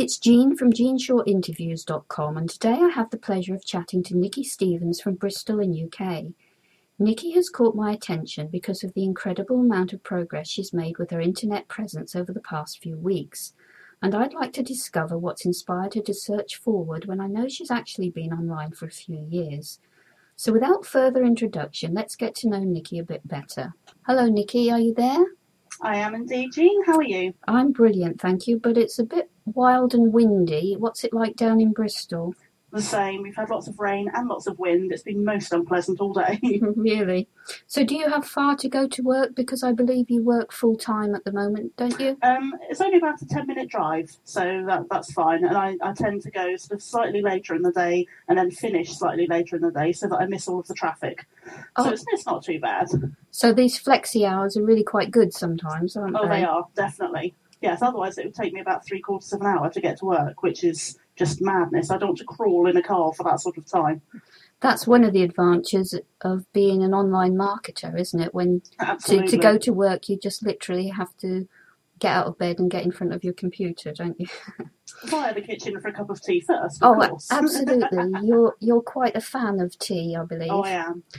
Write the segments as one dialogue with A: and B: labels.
A: it's Jean from jeanshawinterviews.com, and today I have the pleasure of chatting to Nikki Stevens from Bristol in UK. Nikki has caught my attention because of the incredible amount of progress she's made with her internet presence over the past few weeks, and I'd like to discover what's inspired her to search forward when I know she's actually been online for a few years. So without further introduction, let's get to know Nikki a bit better. Hello Nikki, are you there?
B: I am indeed, Jean. How are you?
A: I'm brilliant, thank you, but it's a bit wild and windy. What's it like down in Bristol?
B: The same. We've had lots of rain and lots of wind. It's been most unpleasant all day.
A: Really? So do you have far to go to work? Because I believe you work full-time at the moment, don't you?
B: It's only about a 10-minute drive, so that's fine. And I tend to go sort of slightly later in the day and then finish slightly later in the day so that I miss all of the traffic. So it's not too bad.
A: So these flexi hours are really quite good sometimes, aren't they?
B: Oh, they are, definitely. Yes, otherwise it would take me about 3/4 of an hour to get to work, which is just madness. I don't want to crawl in a car for that sort of time.
A: That's one of the advantages of being an online marketer, isn't it? When to go to work, you just literally have to get out of bed and get in front of your computer, don't you?
B: Via the kitchen for a cup of tea first, of course.
A: Absolutely. You're quite a fan of tea, I believe.
B: Oh, I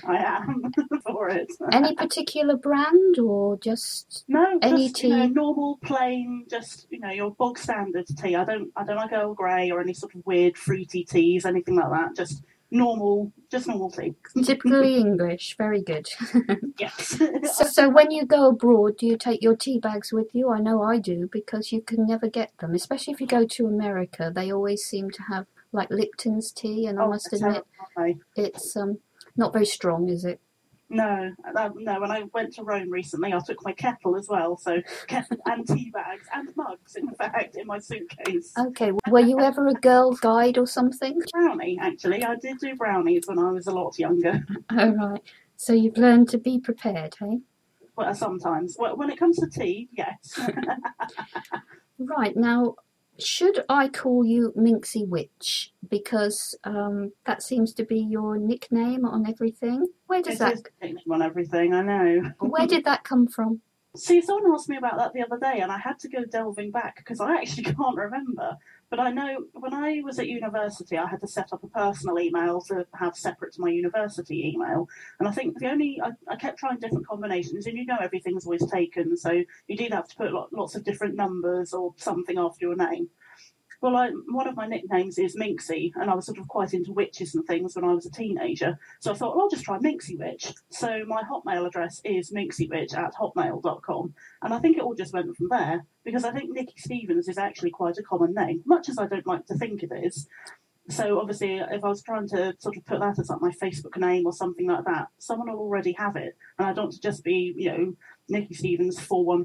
B: am for it.
A: Any particular brand or just any tea?
B: Normal, plain, just your bog standard tea. I don't like Earl Grey or any sort of weird fruity teas, anything like that. Just normal tea.
A: Typically English, very good.
B: Yes.
A: So when you go abroad, do you take your tea bags with you? I know I do, because you can never get them, especially if you go to America. They always seem to have like Lipton's tea, and I must admit it's not very strong, is it?
B: No. When I went to Rome recently, I took my kettle as well, so kettle and tea bags and mugs, in fact, in my suitcase.
A: Okay, were you ever a Girl Guide or something?
B: Brownie, actually. I did do brownies when I was a lot younger.
A: Oh, right. So you've learned to be prepared, hey?
B: Well, sometimes. Well, when it comes to tea, yes.
A: Right, now, should I call you Minxie Witch? Because that seems to be your nickname on everything. Where does that...
B: It is the nickname on everything, I know.
A: Where did that come from?
B: See, someone asked me about that the other day, and I had to go delving back, because I actually can't remember. But I know when I was at university, I had to set up a personal email to have separate to my university email. And I think I kept trying different combinations, and everything's always taken, so you'd either have to put lots of different numbers or something after your name. Well, one of my nicknames is Minxie, and I was sort of quite into witches and things when I was a teenager. So I thought, well, I'll just try Minxie Witch. So my Hotmail address is minxiewitch@hotmail.com. And I think it all just went from there, because I think Nikki Stevens is actually quite a common name, much as I don't like to think it is. So obviously, if I was trying to sort of put that as like my Facebook name or something like that, someone will already have it. And I don't want to just be, Nikki Stevens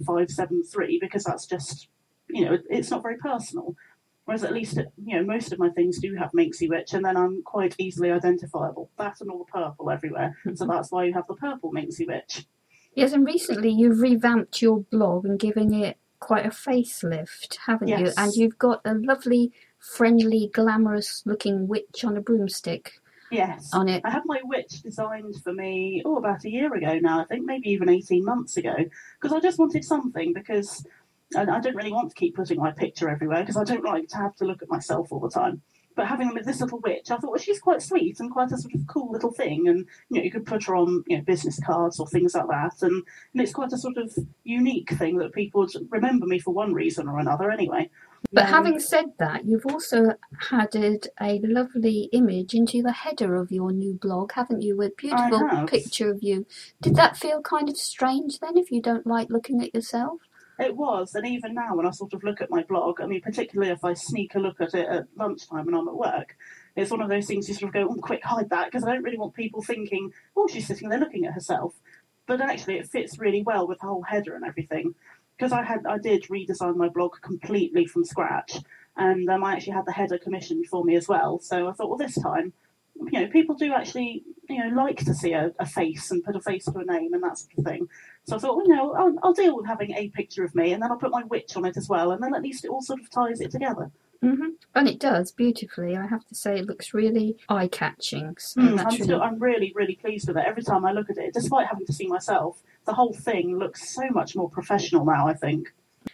B: 41573, because that's just, it's not very personal. Whereas at least, most of my things do have Minxie Witch, and then I'm quite easily identifiable. That and all the purple everywhere. So that's why you have the purple Minxie Witch.
A: Yes, and recently you've revamped your blog and given it quite a facelift, haven't you? And you've got a lovely, friendly, glamorous-looking witch on a broomstick.
B: Yes.
A: On it.
B: I had my witch designed for me, about a year ago now, I think, maybe even 18 months ago, because I just wanted something, because... And I don't really want to keep putting my picture everywhere, because I don't like to have to look at myself all the time. But having them with this little witch, I thought, well, she's quite sweet and quite a sort of cool little thing. And, you could put her on, business cards or things like that. And it's quite a sort of unique thing that people would remember me for one reason or another anyway.
A: But having said that, you've also added a lovely image into the header of your new blog, haven't you? With a beautiful picture of you. Did that feel kind of strange then, if you don't like looking at yourself?
B: It was, and even now when I sort of look at my blog, I mean, particularly if I sneak a look at it at lunchtime when I'm at work, it's one of those things you sort of go, oh, quick, hide that, because I don't really want people thinking, oh, she's sitting there looking at herself. But actually it fits really well with the whole header and everything, because I did redesign my blog completely from scratch, and I actually had the header commissioned for me as well. So I thought, well, this time, people do actually, like to see a face and put a face to a name and that sort of thing. So I thought, I'll deal with having a picture of me, and then I'll put my witch on it as well, and then at least it all sort of ties it together.
A: Mm-hmm. And it does beautifully. I have to say, it looks really eye-catching. So
B: I'm really, really pleased with it. Every time I look at it, despite having to see myself, the whole thing looks so much more professional now, I think.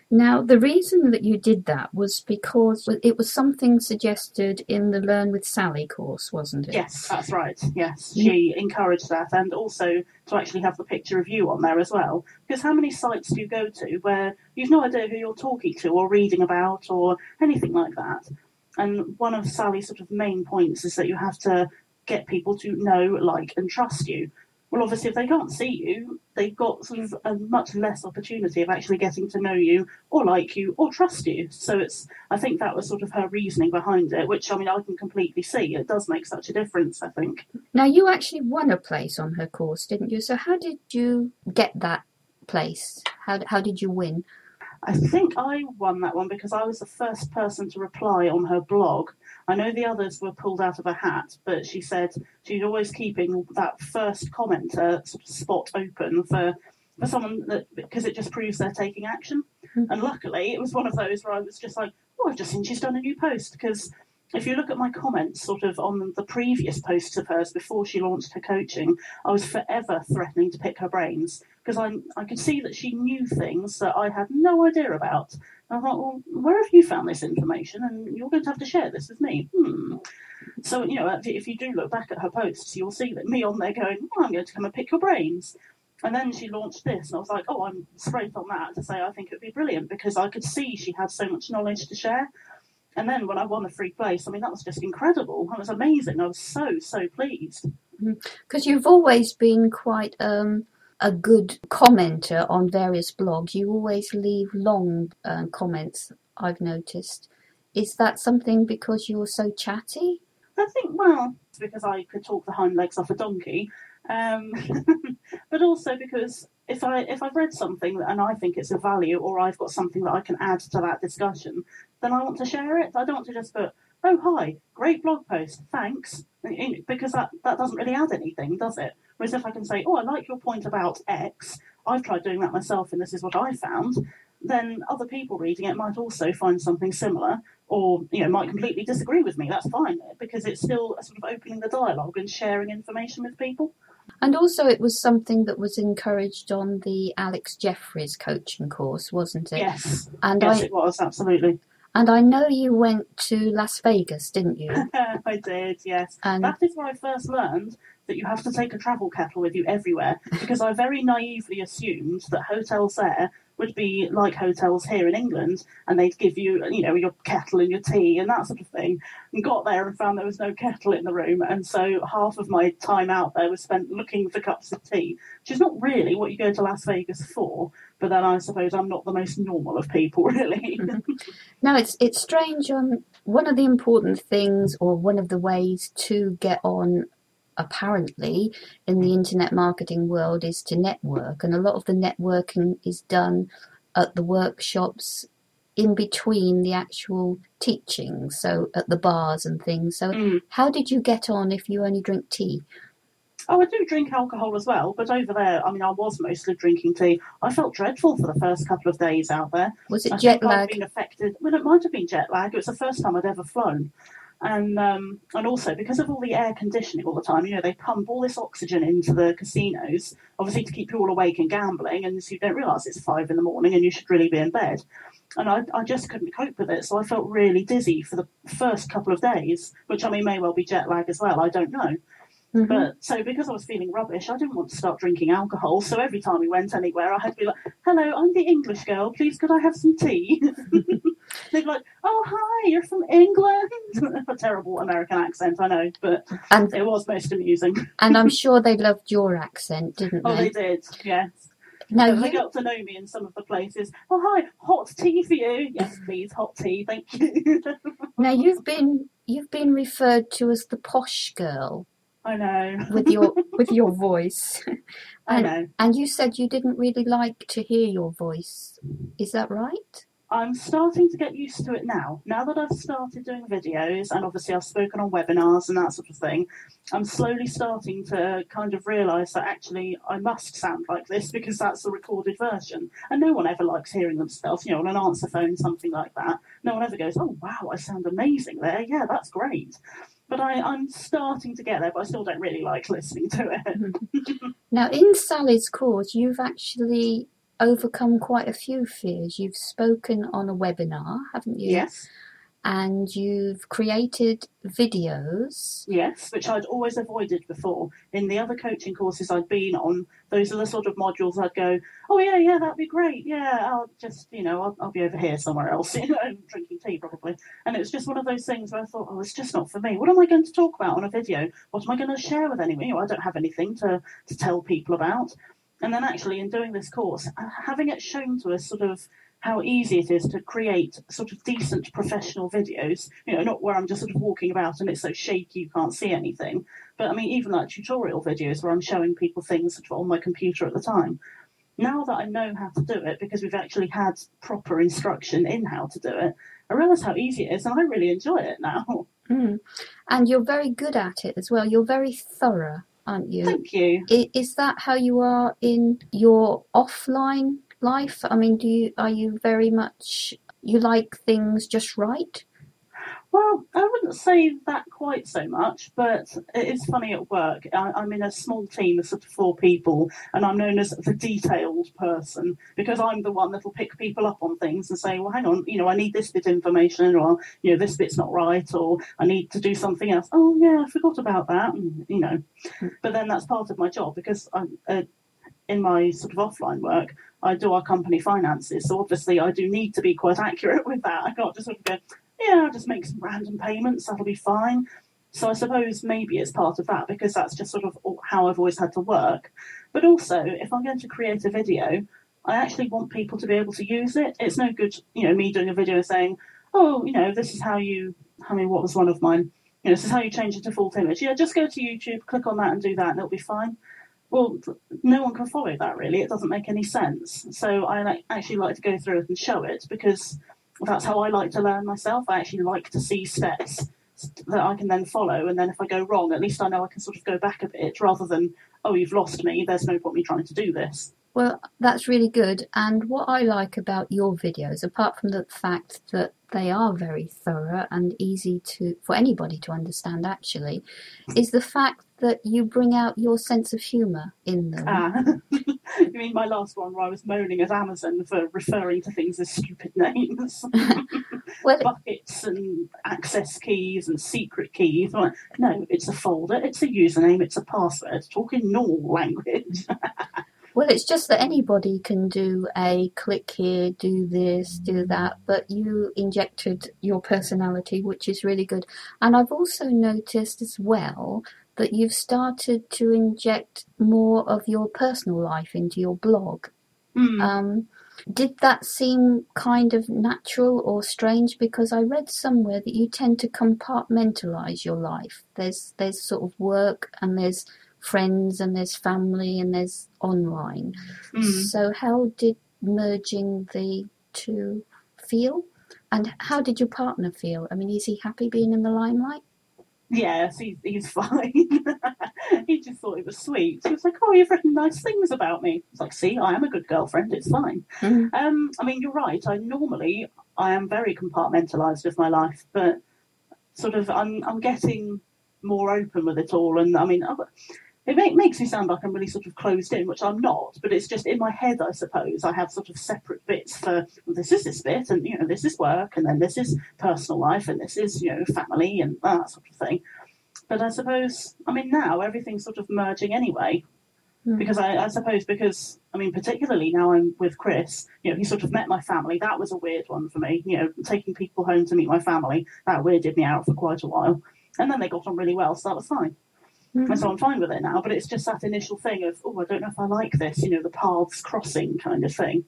A: Now, the reason that you did that was because it was something suggested in the Learn with Sally course, wasn't it?
B: Yes, that's right. Yes, she encouraged that, and also to actually have the picture of you on there as well. Because how many sites do you go to where you've no idea who you're talking to or reading about or anything like that? And one of Sally's sort of main points is that you have to get people to know, like, and trust you. Well, obviously, if they can't see you, they've got sort of a much less opportunity of actually getting to know you or like you or trust you. So I think that was sort of her reasoning behind it, which, I mean, I can completely see. It does make such a difference, I think.
A: Now, you actually won a place on her course, didn't you? So how did you get that place? How did you win?
B: I think I won that one because I was the first person to reply on her blog. I know the others were pulled out of a hat, but she said she's always keeping that first commenter sort of spot open for someone because it just proves they're taking action. Mm-hmm. And luckily, it was one of those where I was just like, oh, I've just seen she's done a new post. Because if you look at my comments sort of on the previous posts of hers before she launched her coaching, I was forever threatening to pick her brains because I could see that she knew things that I had no idea about. And I thought, well, where have you found this information? And you're going to have to share this with me. So, if you do look back at her posts, you'll see that me on there going, oh, I'm going to come and pick your brains. And then she launched this, and I was like, oh, I'm straight on that to say I think it would be brilliant because I could see she had so much knowledge to share. And then when I won the free place, I mean, that was just incredible. That was amazing. I was so pleased.
A: Because you've always been quite a good commenter on various blogs. You always leave long comments, I've noticed. Is that something because you're so chatty?
B: I think, well, it's because I could talk the hind legs off a donkey. But also because if I've read something and I think it's of value or I've got something that I can add to that discussion, then I want to share it. I don't want to just put, oh, hi, great blog post, thanks, because that doesn't really add anything, does it? Whereas if I can say, oh, I like your point about X, I've tried doing that myself and this is what I found, then other people reading it might also find something similar or, might completely disagree with me. That's fine because it's still sort of opening the dialogue and sharing information with people.
A: And also it was something that was encouraged on the Alex Jeffries coaching course, wasn't it?
B: Yes,
A: it
B: was, absolutely.
A: And I know you went to Las Vegas, didn't you?
B: I did, yes. And that is where I first learned that you have to take a travel kettle with you everywhere because I very naively assumed that hotels there would be like hotels here in England and they'd give you, your kettle and your tea and that sort of thing. And got there and found there was no kettle in the room. And so half of my time out there was spent looking for cups of tea, which is not really what you go to Las Vegas for. But then I suppose I'm not the most normal of people, really.
A: No, it's strange. One of the important things or one of the ways to get on apparently in the internet marketing world is to network, and a lot of the networking is done at the workshops in between the actual teaching, so at the bars and things. So how did you get on if you only drink tea?
B: Oh, I do drink alcohol as well, but over there, I mean, I was mostly drinking tea. I felt dreadful for the first couple of days out there.
A: Was it jet lag?
B: I'd been affected. Well, it might have been jet lag. It was the first time I'd ever flown. And also, because of all the air conditioning all the time, they pump all this oxygen into the casinos, obviously to keep you all awake and gambling, and so you don't realise it's 5 a.m. and you should really be in bed. And I just couldn't cope with it, so I felt really dizzy for the first couple of days, which, I mean, may well be jet lag as well, I don't know. Mm-hmm. But so because I was feeling rubbish, I didn't want to start drinking alcohol. So every time we went anywhere, I had to be like, hello, I'm the English girl. Please, could I have some tea? They'd be like, oh, hi, you're from England. A terrible American accent, I know, but it was most amusing.
A: And I'm sure they loved your accent, didn't they?
B: Oh, they did, yes.
A: Now
B: they got to know me in some of the places. Oh, hi, hot tea for you. Yes, please, hot tea, thank you.
A: Now, you've been referred to as the posh girl.
B: I know.
A: with your voice.
B: I know.
A: And you said you didn't really like to hear your voice. Is that right?
B: I'm starting to get used to it now. Now that I've started doing videos and obviously I've spoken on webinars and that sort of thing, I'm slowly starting to kind of realise that actually I must sound like this because that's the recorded version. And no one ever likes hearing themselves, on an answer phone, something like that. No one ever goes, oh, wow, I sound amazing there. Yeah, that's great. But I'm starting to get there, but I still don't really like listening to it.
A: Now, in Sally's course, you've actually overcome quite a few fears. You've spoken on a webinar, haven't you?
B: Yes.
A: And you've created videos.
B: Yes, which I'd always avoided before. In the other coaching courses I'd been on, those are the sort of modules I'd go, oh, yeah, that'd be great. Yeah, I'll just, I'll be over here somewhere else, drinking tea probably. And it was just one of those things where I thought, oh, it's just not for me. What am I going to talk about on a video? What am I going to share with anyone? I don't have anything to tell people about. And then actually in doing this course, having it shown to us sort of how easy it is to create sort of decent professional videos, not where I'm just sort of walking about and it's so shaky you can't see anything. But I mean, even like tutorial videos where I'm showing people things sort of on my computer at the time. Now that I know how to do it, because we've actually had proper instruction in how to do it, I realise how easy it is and I really enjoy it now.
A: And you're very good at it as well. You're very thorough, aren't you?
B: Thank you.
A: Is that how you are in your offline life? I mean, are you very much, you like things just right?
B: Well, I wouldn't say that quite so much, but it is funny at work. I'm in a small team of sort of 4 people, and I'm known as the detailed person because I'm the one that'll pick people up on things and say, well, hang on, I need this bit of information, or, this bit's not right, or I need to do something else. Oh, yeah, I forgot about that, But then that's part of my job because in my sort of offline work, I do our company finances. So obviously I do need to be quite accurate with that. I can't just sort of go, yeah, I'll just make some random payments, that'll be fine. So I suppose maybe it's part of that because that's just sort of how I've always had to work. But also, if I'm going to create a video, I actually want people to be able to use it. It's no good, me doing a video saying, oh, this is how what was one of mine? This is how you change it to full image. Yeah, just go to YouTube, click on that and do that and it'll be fine. Well, no one can follow that really. It doesn't make any sense. So I actually like to go through it and show it because that's how I like to learn myself. I actually like to see steps that I can then follow. And then if I go wrong, at least I know I can sort of go back a bit rather than, oh, you've lost me. There's no point me trying to do this.
A: Well, that's really good. And what I like about your videos, apart from the fact that they are very thorough and easy for anybody to understand, actually, is the fact that you bring out your sense of humour in them.
B: You mean my last one where I was moaning at Amazon for referring to things as stupid names? Buckets and access keys and secret keys. No, it's a folder, it's a username, it's a password. Talk in normal language.
A: Well, it's just that anybody can do a click here, do this, do that, but you injected your personality, which is really good. And I've also noticed as well that you've started to inject more of your personal life into your blog. Did that seem kind of natural or strange? Because I read somewhere that you tend to compartmentalise your life. There's sort of work and there's friends and there's family and there's online. So how did merging the two feel? And how did your partner feel? I mean, is he happy being in the limelight?
B: Yes, he's fine. He just thought it was sweet. He was like, oh, you've written nice things about me. It's like, see, I am a good girlfriend. It's fine. I mean, you're right. I am very compartmentalised with my life, but sort of I'm getting more open with it all. And I mean, it makes me sound like I'm really sort of closed in, which I'm not, but it's just in my head, I suppose. I have sort of separate bits for, well, this is this bit, and, this is work, and then this is personal life, and this is, family, and that sort of thing. But I suppose, I mean, now everything's sort of merging anyway, because I suppose particularly now I'm with Chris, he sort of met my family. That was a weird one for me, taking people home to meet my family. That weirded me out for quite a while. And then they got on really well, so that was fine. And so I'm fine with it now, but it's just that initial thing of, oh, I don't know if I like this, the paths crossing kind of thing.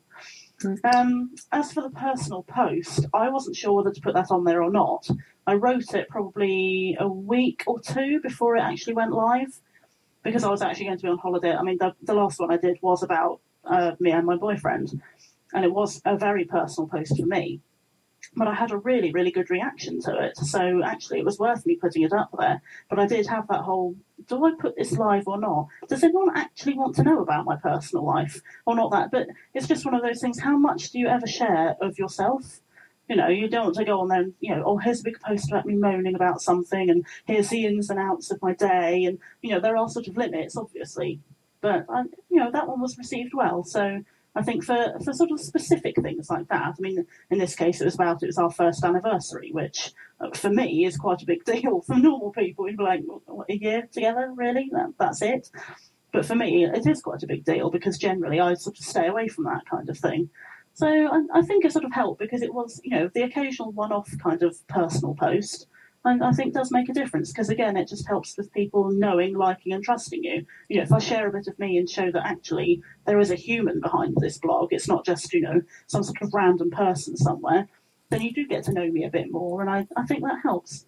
B: As for the personal post, I wasn't sure whether to put that on there or not. I wrote it probably a week or 2 before it actually went live, because I was actually going to be on holiday. I mean, the last one I did was about me and my boyfriend, and it was a very personal post for me. But I had a really, really good reaction to it. So actually it was worth me putting it up there. But I did have that whole, do I put this live or not? Does anyone actually want to know about my personal life? Or not that? But it's just one of those things. How much do you ever share of yourself? You don't want to go on there and, oh, here's a big post about me moaning about something, and here's the ins and outs of my day. And, there are sort of limits, obviously. But, that one was received well. So I think for sort of specific things like that, I mean, in this case, it was our first anniversary, which for me is quite a big deal. For normal people, you'd be like, what, a year together, really? That's it. But for me, it is quite a big deal because generally I sort of stay away from that kind of thing. So I think it sort of helped because it was, the occasional one-off kind of personal post. And I think does make a difference because, again, it just helps with people knowing, liking and trusting you. If I share a bit of me and show that actually there is a human behind this blog, it's not just, some sort of random person somewhere, then you do get to know me a bit more. And I think that helps.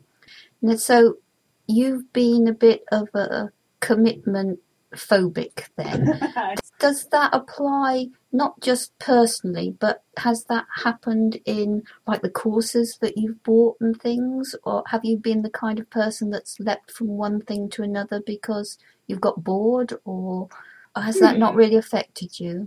A: So you've been a bit of a commitment phobic then. Does that apply not just personally, but has that happened in like the courses that you've bought and things, or have you been the kind of person that's leapt from one thing to another because you've got bored, or has that not really affected you?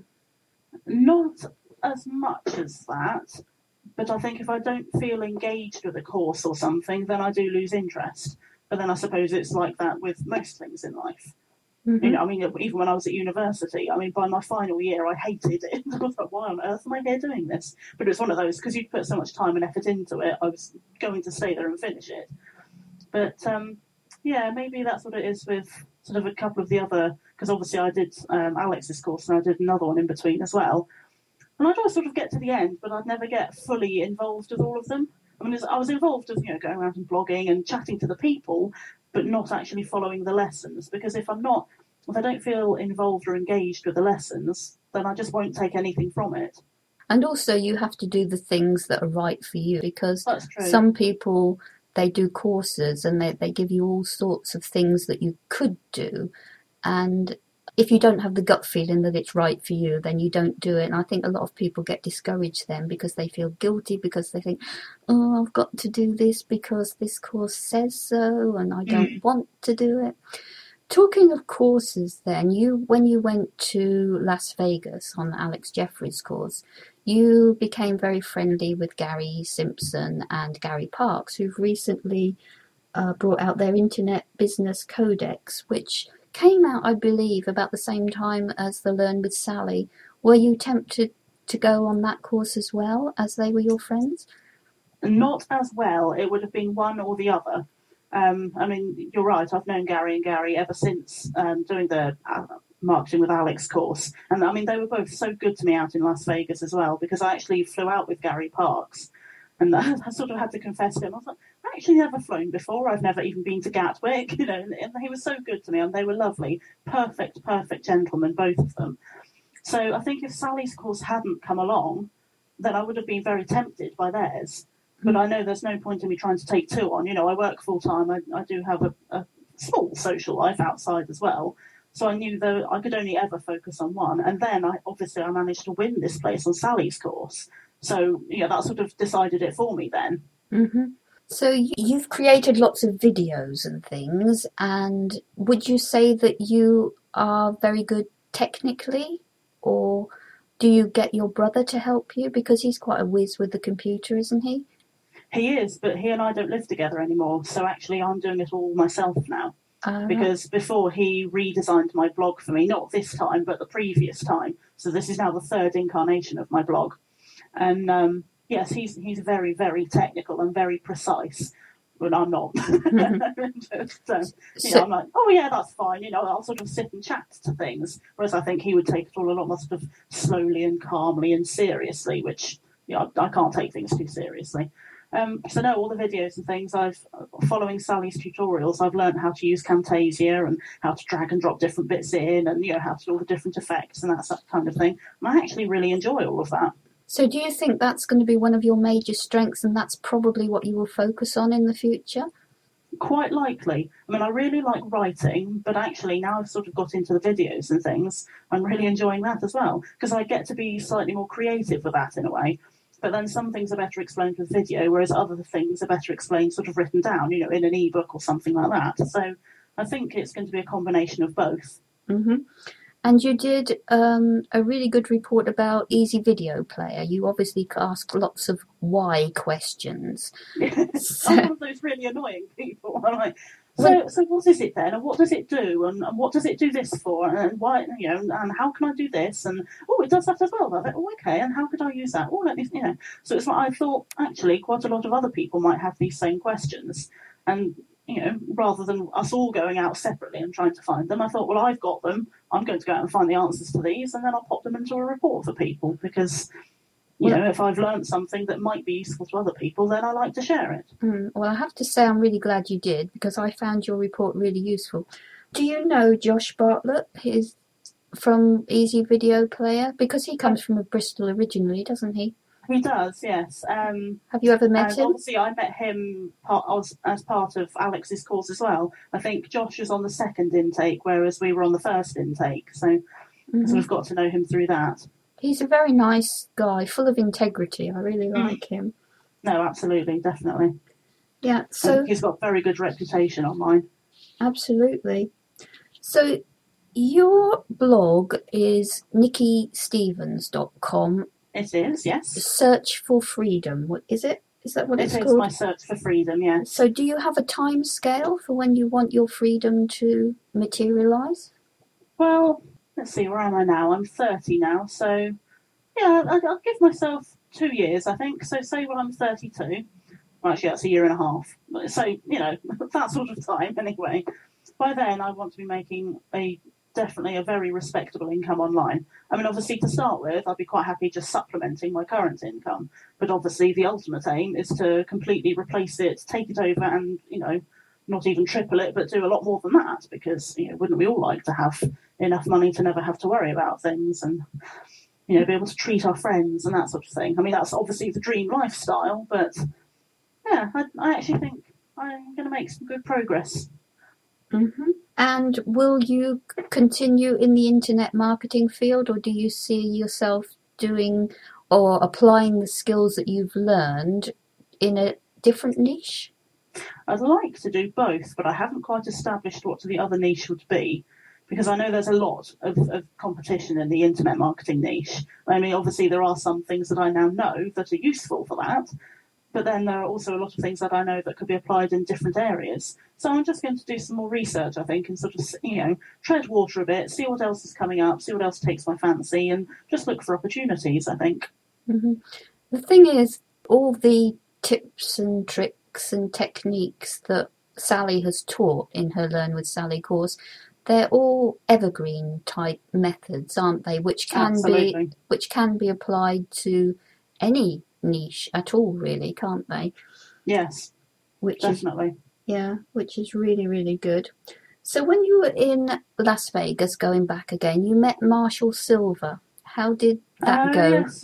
B: Not as much as that, but I think if I don't feel engaged with a course or something, then I do lose interest. But then I suppose it's like that with most things in life.
A: Mm-hmm.
B: Even when I was at university, by my final year, I hated it. I was like, why on earth am I here doing this? But it's one of those, because you'd put so much time and effort into it, I was going to stay there and finish it. But, maybe that's what it is with sort of a couple of the other, because obviously I did Alex's course and I did another one in between as well. And I'd always sort of get to the end, but I'd never get fully involved with all of them. I was involved with, going around and blogging and chatting to the people, but not actually following the lessons, because if I don't feel involved or engaged with the lessons, then I just won't take anything from it.
A: And also you have to do the things that are right for you, because
B: some
A: people, they do courses and they give you all sorts of things that you could do, and if you don't have the gut feeling that it's right for you, then you don't do it. And I think a lot of people get discouraged then because they feel guilty, because they think, oh, I've got to do this because this course says so and I don't want to do it. Talking of courses then, when you went to Las Vegas on the Alex Jeffries course, you became very friendly with Gary Simpson and Gary Parks, who've recently brought out their Internet Business Codex, which came out, I believe, about the same time as the Learn with Sally. Were you tempted to go on that course as well, as they were your friends?
B: Not as well. It would have been one or the other. You're right. I've known Gary and Gary ever since doing the Marketing with Alex course. And they were both so good to me out in Las Vegas as well, because I actually flew out with Gary Parks. And I sort of had to confess to him, I was like, I've actually never flown before. I've never even been to Gatwick, and he was so good to me, and they were lovely. Perfect gentlemen, both of them. So I think if Sally's course hadn't come along, then I would have been very tempted by theirs. But I know there's no point in me trying to take two on. I work full time. I do have a small social life outside as well. So I knew that I could only ever focus on one. And then I managed to win this place on Sally's course. So, that sort of decided it for me then.
A: Mm-hmm. So you've created lots of videos and things, and would you say that you are very good technically, or do you get your brother to help you? Because he's quite a whiz with the computer, isn't he?
B: He is, but he and I don't live together anymore. So actually I'm doing it all myself now. Because before he redesigned my blog for me, not this time, but the previous time. So this is now the third incarnation of my blog. And yes, he's very, very technical and very precise, but I'm not. So, I'm like, oh yeah, that's fine. I'll sort of sit and chat to things. Whereas I think he would take it all a lot more sort of slowly and calmly and seriously, which I can't take things too seriously. So no, all the videos and things following Sally's tutorials, I've learned how to use Camtasia and how to drag and drop different bits in, and how to do all the different effects and that kind of thing. And I actually really enjoy all of that.
A: So do you think that's going to be one of your major strengths, and that's probably what you will focus on in the future?
B: Quite likely. I really like writing, but actually now I've sort of got into the videos and things, I'm really enjoying that as well, because I get to be slightly more creative with that in a way. But then some things are better explained with video, whereas other things are better explained sort of written down, in an ebook or something like that. So I think it's going to be a combination of both.
A: Mm-hmm. And you did a really good report about Easy Video Player. You obviously asked lots of why questions.
B: I'm one of those really annoying people. I'm like, So what is it then, and what does it do, and what does it do this for, and why, and how can I do this, and it does that as well. I thought, okay, and how could I use that? Let me, So it's like I thought actually quite a lot of other people might have these same questions, and rather than us all going out separately and trying to find them, I thought, well, I've got them. I'm going to go out and find the answers to these, and then I'll pop them into a report for people because. If I've learned something that might be useful to other people, then I like to share it.
A: Well, I have to say I'm really glad you did, because I found your report really useful. Do you know Josh Bartlett? He's from Easy Video Player? Because he comes from Bristol originally, doesn't he?
B: He does, yes.
A: Have you ever met him?
B: Obviously, I met him as part of Alex's course as well. I think Josh was on the second intake, whereas we were on the first intake. So we've got to know him through that.
A: He's a very nice guy, full of integrity. I really like him.
B: No, absolutely, definitely.
A: Yeah, so
B: he's got a very good reputation online.
A: Absolutely. So your blog is nikkistevens.com.
B: It is, yes.
A: Search for freedom. What is it? Is that what it's called?
B: It is my search for freedom, yes.
A: So do you have a time scale for when you want your freedom to materialise?
B: Well, let's see, where am I now? I'm 30 now, so yeah, I'll give myself 2 years, I think. So say when I'm 32, well, actually that's a year and a half. So, that sort of time anyway. By then I want to be making definitely a very respectable income online. I mean, obviously to start with, I'd be quite happy just supplementing my current income. But obviously the ultimate aim is to completely replace it, take it over and, not even triple it, but do a lot more than that because, wouldn't we all like to have enough money to never have to worry about things and, be able to treat our friends and that sort of thing. I mean, that's obviously the dream lifestyle, but yeah, I actually think I'm going to make some good progress.
A: Mm-hmm. And will you continue in the internet marketing field, or do you see yourself doing or applying the skills that you've learned in a different niche?
B: I'd like to do both, but I haven't quite established what the other niche would be, because I know there's a lot of competition in the internet marketing niche. I mean, obviously there are some things that I now know that are useful for that, but then there are also a lot of things that I know that could be applied in different areas. So I'm just going to do some more research, I think, and sort of, tread water a bit, see what else is coming up, see what else takes my fancy, and just look for opportunities, I think.
A: Mm-hmm. The thing is, all the tips and tricks and techniques that Sally has taught in her Learn with Sally course, they're all evergreen type methods, aren't they? Which can be applied to any niche at all, really, can't they?
B: Yes, definitely.
A: Which is really, really good. So when you were in Las Vegas, going back again, you met Marshall Silver. How did that go?
B: Yes,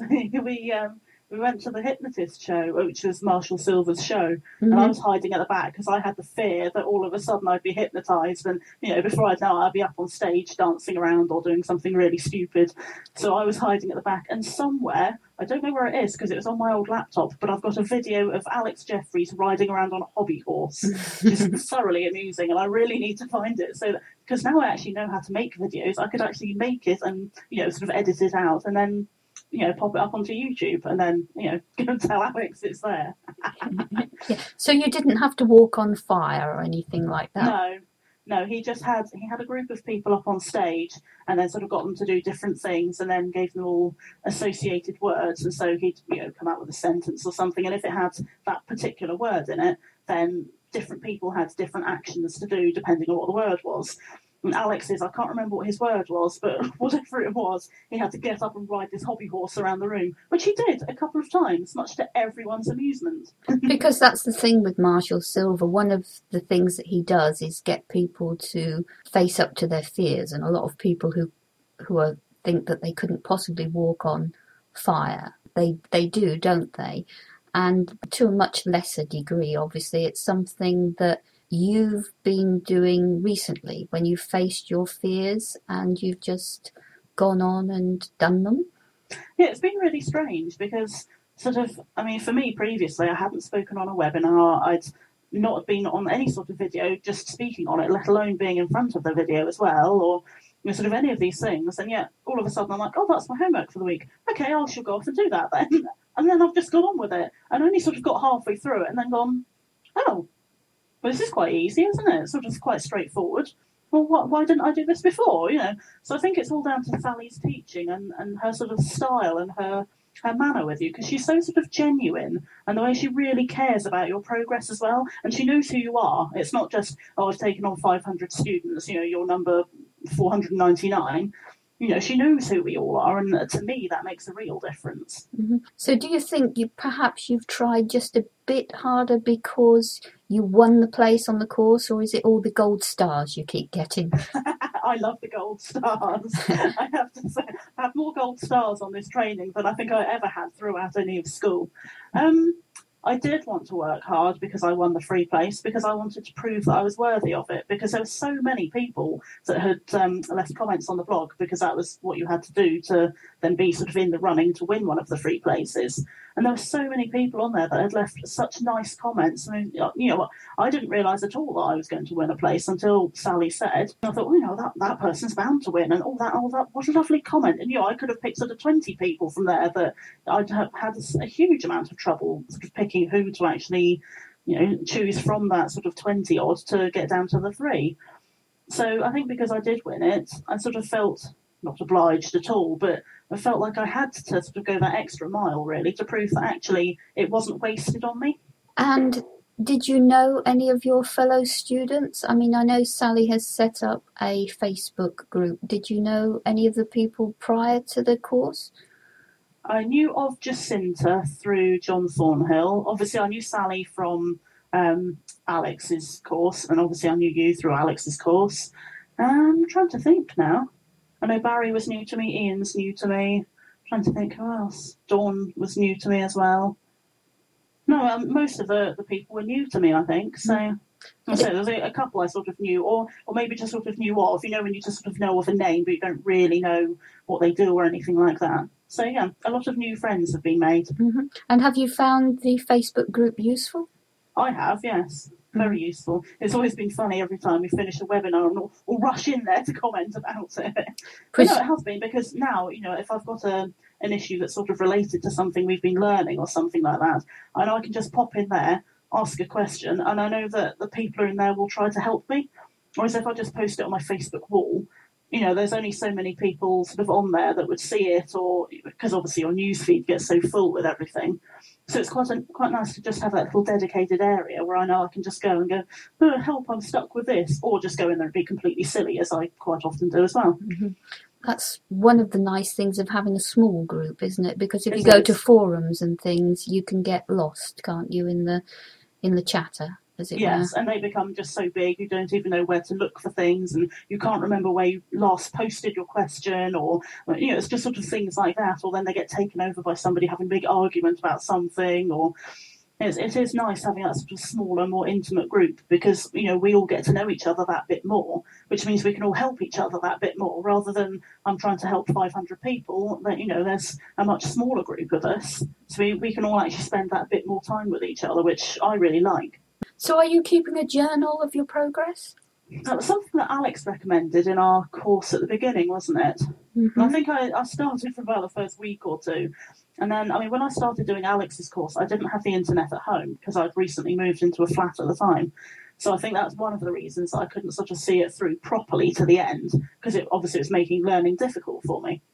B: we went to the hypnotist show, which was Marshall Silver's show, and I was hiding at the back because I had the fear that all of a sudden I'd be hypnotised and, before I'd know it, I'd be up on stage dancing around or doing something really stupid. So I was hiding at the back, and somewhere, I don't know where it is because it was on my old laptop, but I've got a video of Alex Jeffries riding around on a hobby horse, which is thoroughly amusing, and I really need to find it because now I actually know how to make videos. I could actually make it and, sort of edit it out and then pop it up onto YouTube and then, go and tell Alex it's there.
A: Yeah. So you didn't have to walk on fire or anything like that?
B: No, he had a group of people up on stage and then sort of got them to do different things and then gave them all associated words. And so he'd, come out with a sentence or something. And if it had that particular word in it, then different people had different actions to do depending on what the word was. And Alex's, I can't remember what his word was, but whatever it was, he had to get up and ride this hobby horse around the room, which he did a couple of times, much to everyone's amusement.
A: Because that's the thing with Marshall Silver. One of the things that he does is get people to face up to their fears, and a lot of people who think that they couldn't possibly walk on fire, they do, don't they? And to a much lesser degree, obviously, it's something that you've been doing recently when you faced your fears and you've just gone on and done them?
B: Yeah, it's been really strange because for me previously, I hadn't spoken on a webinar. I'd not been on any sort of video, just speaking on it, let alone being in front of the video as well, or sort of any of these things. And yet all of a sudden I'm like, oh, that's my homework for the week. Okay, I shall go off and do that then. And then I've just gone on with it and only sort of got halfway through it and then gone, oh, well, this is quite easy, isn't it? It's sort of quite straightforward. Well, why didn't I do this before? So I think it's all down to Sally's teaching and her sort of style and her manner with you, because she's so sort of genuine, and the way she really cares about your progress as well, and she knows who you are. It's not just, oh, I've taken on 500 students, you're number 499. She knows who we all are, and to me that makes a real difference.
A: Mm-hmm. So do you think you've tried just a bit harder because you won the place on the course, or is it all the gold stars you keep getting?
B: I love the gold stars. I have to say, I have more gold stars on this training than I think I ever had throughout any of school. I did want to work hard because I won the free place, because I wanted to prove that I was worthy of it, because there were so many people that had left comments on the blog, because that was what you had to do to then be sort of in the running to win one of the free places. And there were so many people on there that had left such nice comments. I mean, I didn't realise at all that I was going to win a place until Sally said. And I thought, that person's bound to win. And all that, what a lovely comment. And, I could have picked sort of 20 people from there that I'd have had a huge amount of trouble sort of picking who to actually, choose from that sort of 20 odd to get down to the 3. So I think because I did win it, I sort of felt not obliged at all, but I felt like I had to sort of go that extra mile, really, to prove that actually it wasn't wasted on me.
A: And did you know any of your fellow students? I mean, I know Sally has set up a Facebook group. Did you know any of the people prior to the course?
B: I knew of Jacinta through John Thornhill. Obviously, I knew Sally from Alex's course, and obviously I knew you through Alex's course. I'm trying to think now. I know Barry was new to me, Ian's new to me. I'm trying to think who else. Dawn was new to me as well. No, most of the people were new to me, I think. So there's a couple I sort of knew, or maybe just sort of knew of. When you just sort of know of a name, but you don't really know what they do or anything like that. So yeah, a lot of new friends have been made.
A: Mm-hmm. And have you found the Facebook group useful?
B: I have, yes. Very useful. It's always been funny every time we finish a webinar and we'll rush in there to comment about it. But no, it has been, because now, if I've got an issue that's sort of related to something we've been learning or something like that, I know I can just pop in there, ask a question, and I know that the people in there will try to help me. Whereas if I just post it on my Facebook wall, there's only so many people sort of on there that would see it, or because obviously your newsfeed gets so full with everything. So it's quite nice to just have that little dedicated area where I know I can just go and go, oh, help, I'm stuck with this, or just go in there and be completely silly, as I quite often do as well.
A: Mm-hmm. That's one of the nice things of having a small group, isn't it? Because if you go to forums and things, you can get lost, can't you, in the chatter, as it were?
B: Yes, and they become just so big you don't even know where to look for things, and you can't remember where you last posted your question, or it's just sort of things like that. Or then they get taken over by somebody having a big argument about something, or it is nice having that sort of smaller, more intimate group, because we all get to know each other that bit more, which means we can all help each other that bit more, rather than I'm trying to help 500 people. That there's a much smaller group of us, so we can all actually spend that bit more time with each other, which I really like.
A: So are you keeping a journal of your progress?
B: That was something that Alex recommended in our course at the beginning, wasn't it?
A: Mm-hmm.
B: And I think I started for about the first week or two. And then, when I started doing Alex's course, I didn't have the internet at home because I'd recently moved into a flat at the time. So I think that's one of the reasons that I couldn't sort of see it through properly to the end, because it obviously was making learning difficult for me.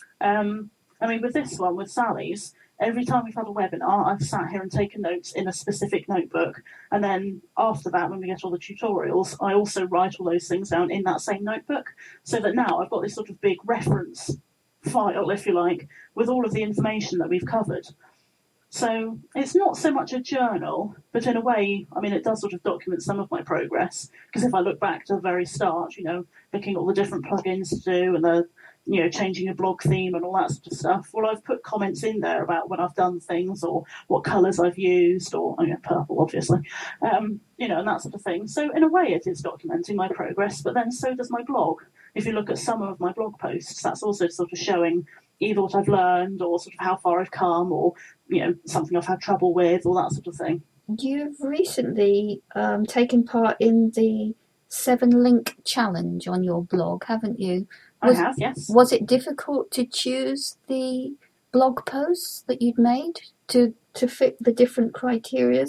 B: With this one, with Sally's, every time we've had a webinar, I've sat here and taken notes in a specific notebook. And then after that, when we get all the tutorials, I also write all those things down in that same notebook, so that now I've got this sort of big reference file, if you like, with all of the information that we've covered. So it's not so much a journal, but in a way, it does sort of document some of my progress. Because if I look back to the very start, looking at all the different plugins to do and the changing a blog theme and all that sort of stuff. Well, I've put comments in there about when I've done things, or what colours I've used, or purple, obviously, and that sort of thing. So in a way, it is documenting my progress, but then so does my blog. If you look at some of my blog posts, that's also sort of showing either what I've learned, or sort of how far I've come, or something I've had trouble with, all that sort of thing.
A: You've recently taken part in the 7-link challenge on your blog, haven't you?
B: I have, yes.
A: Was it difficult to choose the blog posts that you'd made to fit the different criterias?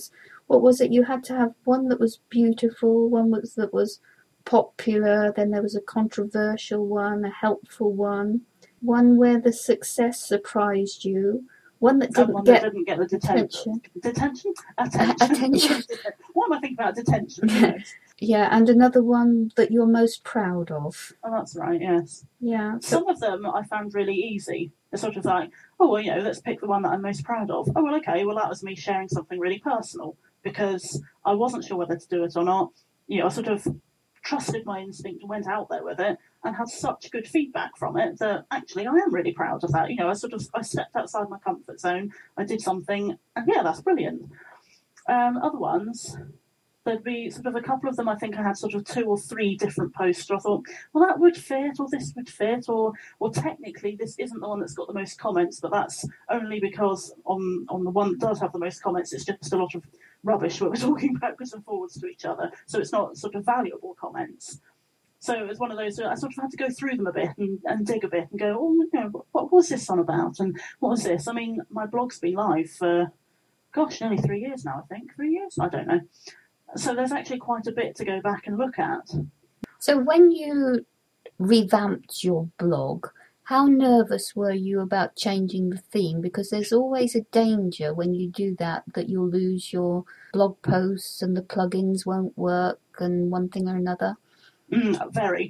A: What was it? You had to have one that was beautiful, one that was popular, then there was a controversial one, a helpful one where the success surprised you, one that didn't get
B: the
A: attention.
B: Attention. What am I thinking about detention?
A: Yeah, and another one that you're most proud of.
B: Oh, that's right, yes.
A: Yeah.
B: Some of them I found really easy. They're sort of like, oh, well, let's pick the one that I'm most proud of. Oh, well, okay, well, that was me sharing something really personal because I wasn't sure whether to do it or not. I sort of trusted my instinct and went out there with it and had such good feedback from it that actually I am really proud of that. I stepped outside my comfort zone, I did something, and yeah, that's brilliant. Other ones, there'd be sort of a couple of them, I think I had sort of 2 or 3 different posts where I thought, well, that would fit, or this would fit, or technically this isn't the one that's got the most comments, but that's only because on the one that does have the most comments, it's just a lot of rubbish where we're talking backwards and forwards to each other, so it's not sort of valuable comments. So it was one of those, I sort of had to go through them a bit and dig a bit and go, what was this on about, and what was this? I mean, my blog's been live for, nearly 3 years now, I think. 3 years? I don't know. So there's actually quite a bit to go back and look at.
A: So when you revamped your blog, how nervous were you about changing the theme? Because there's always a danger when you do that you'll lose your blog posts and the plugins won't work and one thing or another.
B: Very.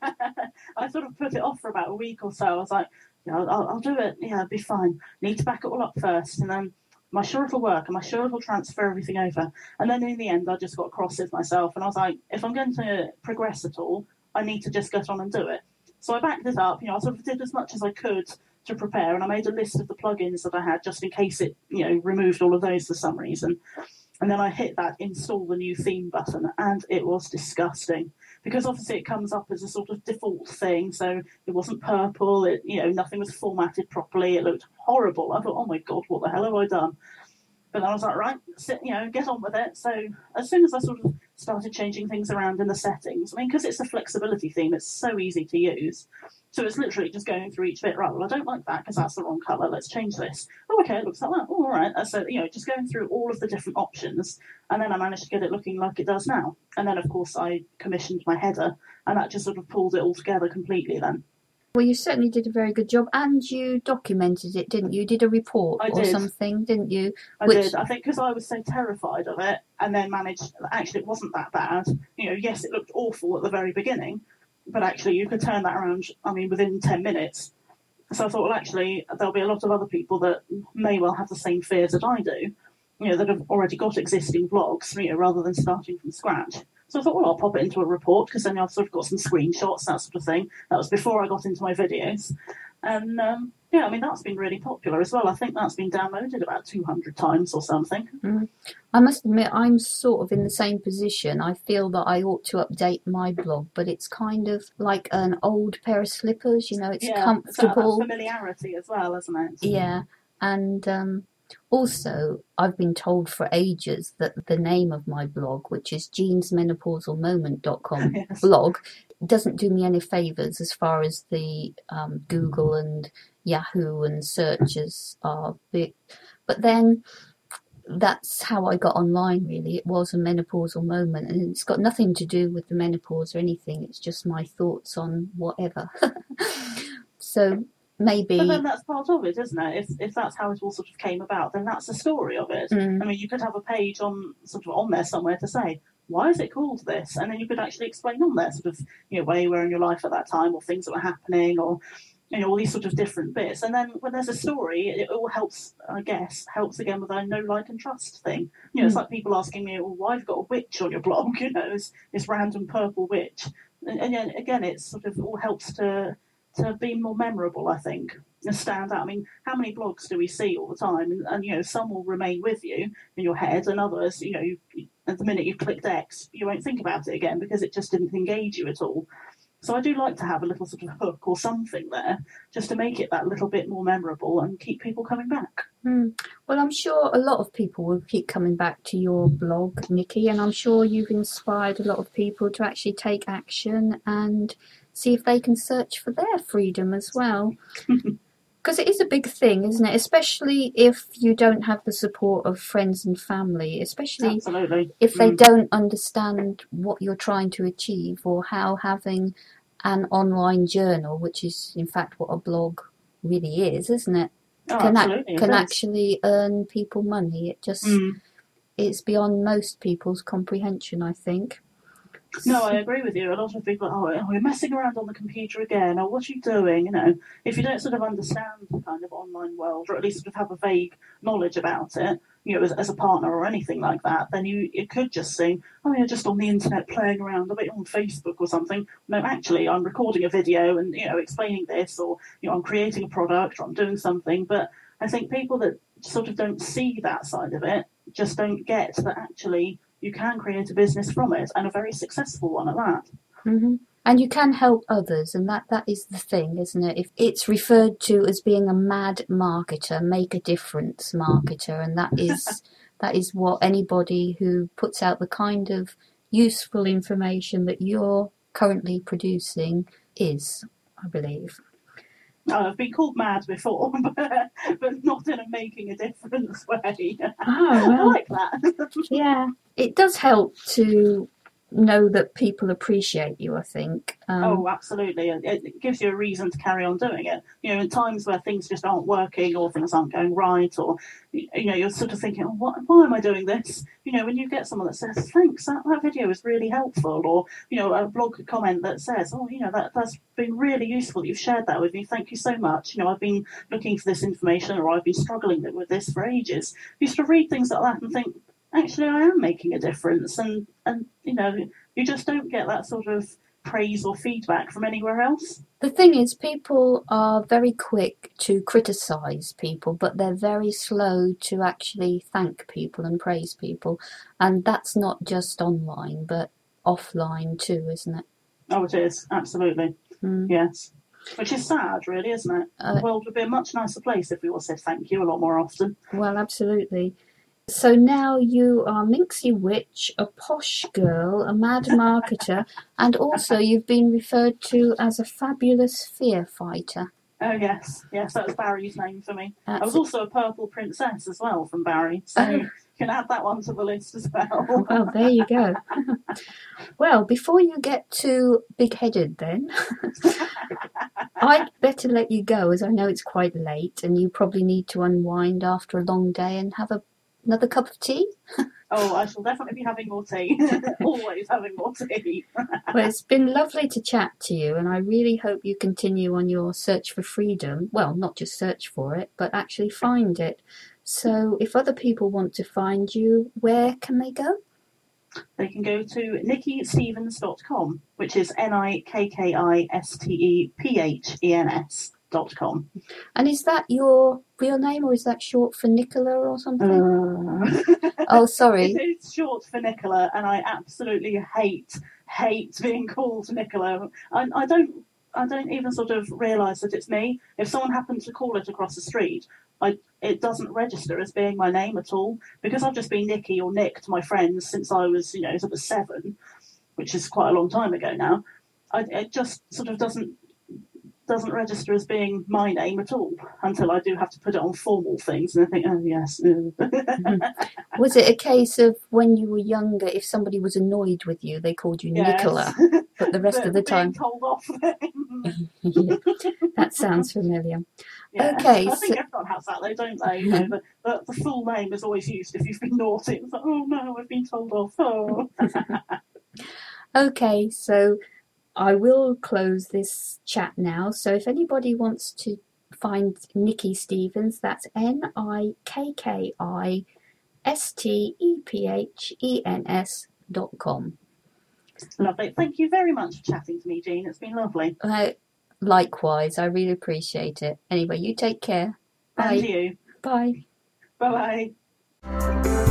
B: I sort of put it off for about a week or so. I was like, I'll do it. Yeah, it'll be fine. Need to back it all up first. And then, am I sure it'll work? Am I sure it'll transfer everything over? And then in the end, I just got cross with myself. And I was like, if I'm going to progress at all, I need to just get on and do it. So I backed it up. I sort of did as much as I could to prepare. And I made a list of the plugins that I had just in case it, removed all of those for some reason. And then I hit that install the new theme button. And it was disgusting. Because obviously it comes up as a sort of default thing. So it wasn't purple. It, nothing was formatted properly. It looked horrible. I thought, oh my God, what the hell have I done? But then I was like, right, get on with it. So as soon as I sort of started changing things around in the settings, because it's a flexibility theme, it's so easy to use. So it's literally just going through each bit. Right, well, I don't like that because that's the wrong colour. Let's change this. Oh, okay, it looks like that. Oh, all right. So, just going through all of the different options. And then I managed to get it looking like it does now. And then, of course, I commissioned my header. And that just sort of pulled it all together completely then.
A: Well, you certainly did a very good job. And you documented it, didn't you? You did a report something, didn't you?
B: I did. I think because I was so terrified of it and then managed... Actually, it wasn't that bad. Yes, it looked awful at the very beginning. But actually, you could turn that around, within 10 minutes. So I thought, well, actually, there'll be a lot of other people that may well have the same fears that I do, that have already got existing blogs, rather than starting from scratch. So I thought, well, I'll pop it into a report, because then I've sort of got some screenshots, that sort of thing. That was before I got into my videos. And, that's been really popular as well. I think that's been downloaded about 200 times or something.
A: I must admit, I'm sort of in the same position. I feel that I ought to update my blog, but it's kind of like an old pair of slippers, it's comfortable.
B: It's familiarity as well, isn't it?
A: Yeah, and also, I've been told for ages that the name of my blog, which is jeansmenopausalmoment.com
B: yes.
A: blog, doesn't do me any favours as far as the Google and Yahoo and searches are big. But then that's how I got online, really. It was a menopausal moment, and it's got nothing to do with the menopause or anything. It's just my thoughts on whatever. So maybe...
B: But then that's part of it, isn't it? If that's how it all sort of came about, then that's the story of it. You could have a page on there somewhere to say, why is it called this? And then you could actually explain on there sort of, where you were in your life at that time, or things that were happening, or, all these sort of different bits. And then when there's a story, it all helps, I guess, again with a know, like and trust thing. It's like people asking me, well, why have you got a witch on your blog? This random purple witch. And again, it sort of all helps to be more memorable, I think, and stand out. How many blogs do we see all the time? And some will remain with you in your head, and others, at the minute you've clicked X, you won't think about it again because it just didn't engage you at all. So I do like to have a little sort of hook or something there, just to make it that little bit more memorable and keep people coming back.
A: Well, I'm sure a lot of people will keep coming back to your blog, Nikki, and I'm sure you've inspired a lot of people to actually take action and see if they can search for their freedom as well. Because it is a big thing, isn't it? Especially if you don't have the support of friends and family, especially
B: Absolutely.
A: if they don't understand what you're trying to achieve, or how having an online journal, which is in fact what a blog really is, isn't it?
B: Oh,
A: Can
B: absolutely.
A: can actually earn people money. It just it's beyond most people's comprehension, I think.
B: No, I agree with you. A lot of people are, oh, we're messing around on the computer again, or what are you doing? You know, if you don't sort of understand the kind of online world, or at least sort of have a vague knowledge about it, you know, as a partner or anything like that, then it could just seem, oh, you're just on the internet playing around, a bit on Facebook or something. No, actually, I'm recording a video and, you know, explaining this, or, you know, I'm creating a product, or I'm doing something. But I think people that sort of don't see that side of it just don't get that actually you can create a business from it, and a very successful one at that.
A: Mm-hmm. And you can help others, and that is the thing, isn't it? If it's referred to as being a mad marketer, make a difference marketer, and that is what anybody who puts out the kind of useful information that you're currently producing is, I believe.
B: I've been called mad before, but not in a making a difference way.
A: Oh, well.
B: I like that.
A: Yeah, it does help to know that people appreciate you, I think.
B: Oh, absolutely. It gives you a reason to carry on doing it. You know, in times where things just aren't working, or things aren't going right, or, you know, you're sort of thinking, oh, why am I doing this? You know, when you get someone that says, thanks, that video is really helpful, or, you know, a blog comment that says, oh, you know, that's been really useful, you've shared that with me, thank you so much. You know, I've been looking for this information, or I've been struggling with this for ages. You sort of read things like that and think, actually, I am making a difference. And you know, you just don't get that sort of praise or feedback from anywhere else.
A: The thing is, people are very quick to criticise people, but they're very slow to actually thank people and praise people. And that's not just online, but offline too, isn't it?
B: Oh, it is. Absolutely. Yes. Which is sad, really, isn't it? The world would be a much nicer place if we all said thank you a lot more often.
A: Well, absolutely. So now you are Minxie Witch, a posh girl, a mad marketer, and also you've been referred to as a fabulous fear fighter.
B: Oh, yes. Yes, that was Barry's name for me. I was also a purple princess as well from Barry, so you can add that one to the list as well.
A: Well, there you go. Well, before you get too big-headed then, I'd better let you go, as I know it's quite late and you probably need to unwind after a long day and have another cup of tea.
B: Oh, I shall definitely be having more tea. Always having more tea.
A: Well, it's been lovely to chat to you, and I really hope you continue on your search for freedom. Well, not just search for it, but actually find it. So if other people want to find you, where can they go?
B: They can go to nikkistevens.com, which is NIKKISTEPHENS.com.
A: And is that your real name, or is that short for Nicola or something? Oh, sorry.
B: It is short for Nicola, and I absolutely hate being called Nicola. I don't even sort of realise that it's me. If someone happens to call it across the street, it doesn't register as being my name at all, because I've just been Nikki or Nick to my friends since I was, you know, sort of 7, which is quite a long time ago now. It just sort of doesn't register as being my name at all until I do have to put it on formal things, and I think, oh yes.
A: Was it a case of when you were younger, if somebody was annoyed with you, they called you Nicola, but the rest of the time
B: told off?
A: Yeah, that sounds familiar.
B: Yeah.
A: Okay,
B: I think everyone has that though, don't they? You know, the full name is always used if you've been naughty. It's like, oh no, I've been told off. Oh.
A: Okay, so I will close this chat now. So if anybody wants to find Nikki Stevens, that's NIKKISTEPHENS.com.
B: Lovely. Thank you very much for chatting to me, Jean. It's been lovely.
A: Likewise, I really appreciate it. Anyway, you take care. Bye.
B: And you.
A: Bye.
B: Bye-bye.